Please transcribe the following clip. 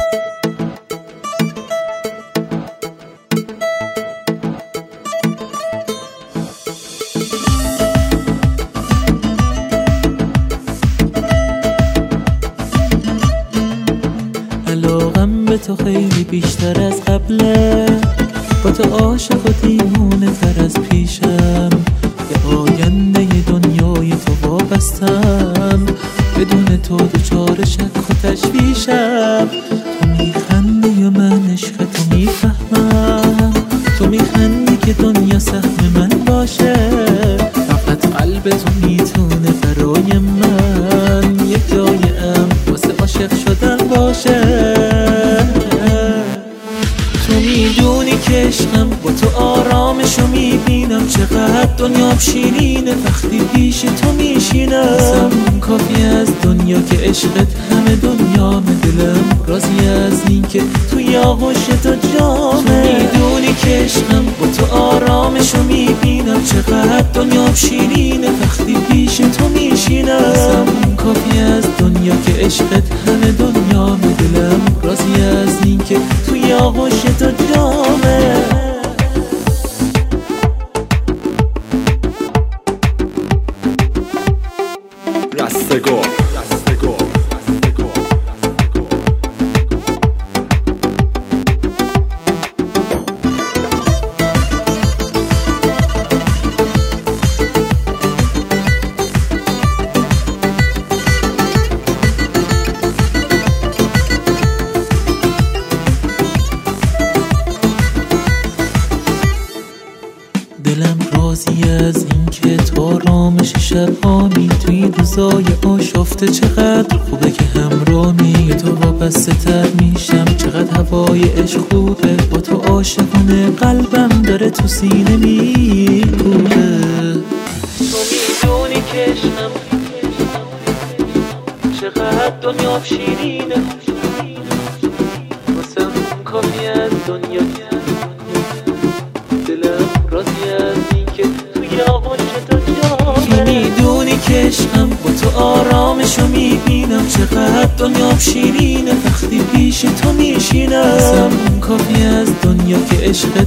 علاقم به تو خیلی بیشتر از قبله، با تو عاشق و دیوونه تر از پیشم. یه آینده ی دنیای تو وابستم، بدون تو دچار شک و تشویشم. تو میخندی و من عشق تو میفهمم، تو میخندی که دنیا سهم من باشه. فقط قلب تو میتونه برای من یک جای امن واسه عاشق شدن باشه. تو میدونی که عشقم با تو آرامشو میبینم، چقدر دنیام شیرینه وقتی پیش تو میشینم. کافی از دنیا که عشقت همه دنیامه، دلم راضی از این که توی آغوش تو جامه. تو میدونی که عشقم با تو آرامشو میبینم، چقدر دنیام شیرینه وقتی پیش تو میشینم. کافی از دنیا که عشقت همه دنیامه، دلم راضی از این که توی آغوش تو جامه. رستگار دلم راضی از این که تو آرامش شب‌هامی، توی روزای آشفته چقدر خوبه که همراهی. تو وابسته تر میشم، چقدر هوای عشق خوبه. با تو عاشقونه قلبم داره تو سینه میکوبه. تو میدونی که عشقم چقدر دنیا شیرینه، واسم کافی از دنیا. دلم راضی از این که توی آغوش تو جامه. تو میدونی که عشقم با تو آرامشو میبینم، چقدر دنیام شیرینه وقتی پیش تو میشینم. کافی از دنیا که عشقت